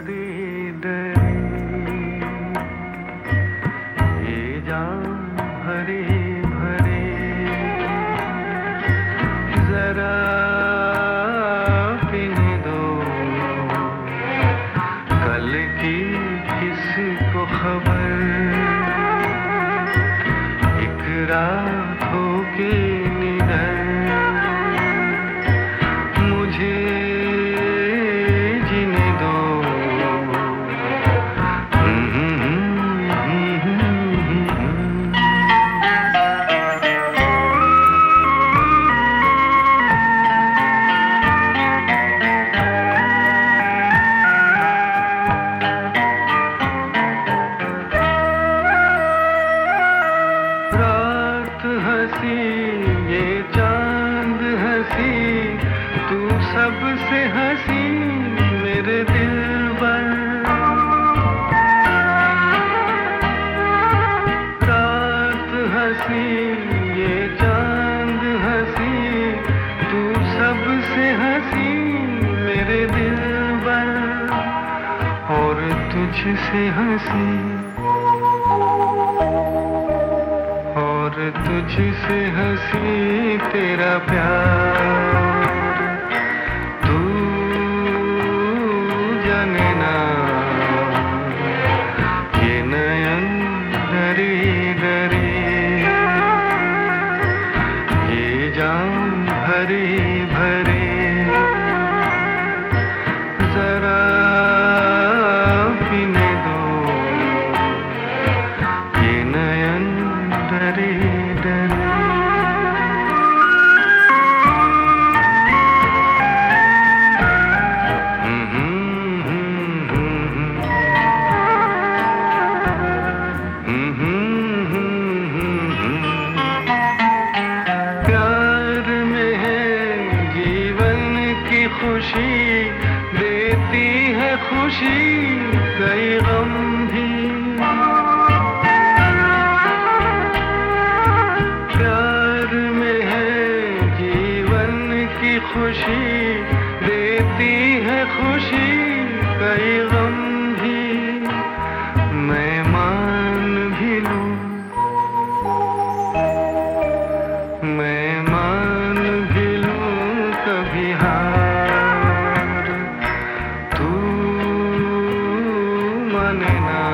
डरी डरी ये जाम भरी भरी जरा पीने दो कल की किसको खबर एक रात होके निडर मुझे जीने दो रात हंसी ये चांद हंसी तू सबसे हंसी मेरे दिलबर रात हंसी ये चांद हंसी तू सबसे हंसी मेरे दिलबर और तुझसे हंसी और तुझसे हंसी तेरा प्यार तू जाने ना ये नयन डरी डरी ये जाम भरी भरी जरा पीने दो ये नयन डरी डरी प्यार में है जीवन की खुशी देती है खुशी कई गम भी प्यार में है जीवन की खुशी देती है खुशी कई गम भी मैं मान भी लूं मैं मान भी लूं कभी हार तू माने ना